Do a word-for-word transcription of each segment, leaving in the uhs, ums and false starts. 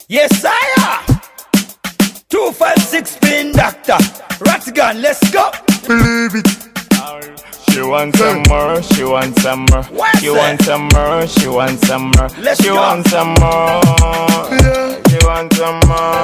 Yes, I am. Two five six spin doctor. Rattigan, let's go. Believe it. She wants some more, she wants some more. What's She that? wants some more, she wants some more. Let's She go. wants some more. She wants some more.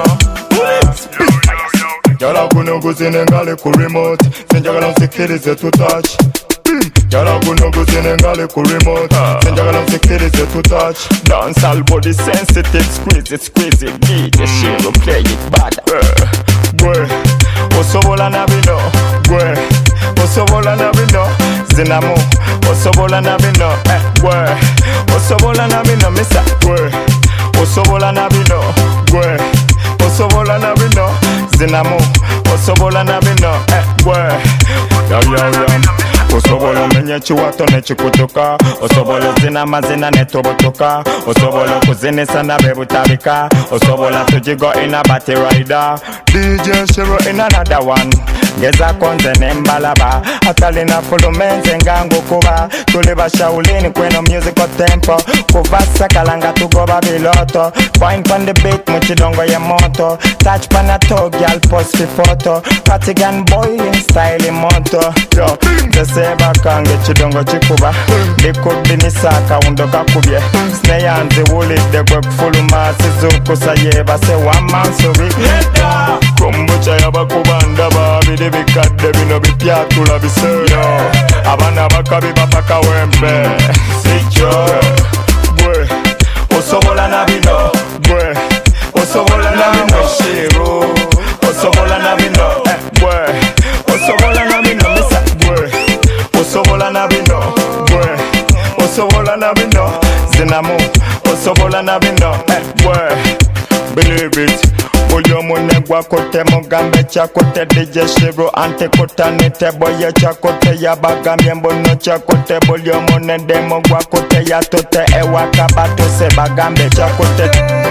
Yala kuno kuzine ngale ku remote. Senjagala msikirize tu touch. Yala kuno kuzine ngale ku remote. Senjagala msikirize tu touch. Dance all body sensitive, squeeze it, squeeze it. D J Shiro play it bad. Boy, Osobola na bino, boy, osobola na bino. Zinamo, osobola na bino. Eh, boy, osobola na bino, missa. boy, Osobola na bino, boy. osobola na bino. Zinamo, osobola na bino. Eh, boy. Yo, yo, yo. Osobola menye chiwato ne chikutuka. Osobola zina mazina ne tobotoka. Osobola kuzinisa na bebutabika. Osobola tujigo ina bati rider. D J Shiro in another one. Geza konze ne mbalaba. Atalina fulumenze ngangu kuba. Tuliba shaulini kweno musical tempo. Kuvasa kalanga tugoba biloto. Fine pan the beat muchidongo ya moto. Touch pana to gyal post fi photo. Rattigan boiling style moto. Yo, seba kange chidongo chikuba. Likudi nisaka undoka kubye. Snare anzi wulidde gwe kufuluma. Sizukusa yeba se one man so we Kombucha yabakubanda babiri bikadde bino bipyatula biseyo. Abana bakabi bapaka wempe. Sicho Boy, osobola na bino, boy, osobola na bino. Shiro osobola na bino. Eh, boy, osobola na bino, missa. boy, Osobola na bino, boy. osobola na bino. Zinamo, osobola na bino. Eh, boy. Believe it. Volume negwa kote mugambe chakote D J Shiro ante kotanite boye chakote yabagamye mbono chakote volume ne demo gwa kote ya tote ewa kabato se bagambe chakote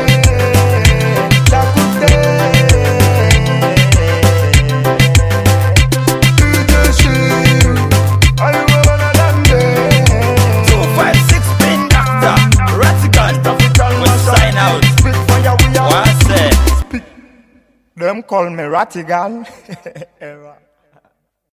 Two five six spin doctor. Rattigan, we sign out. What's that? Them call me Rattigan. Era.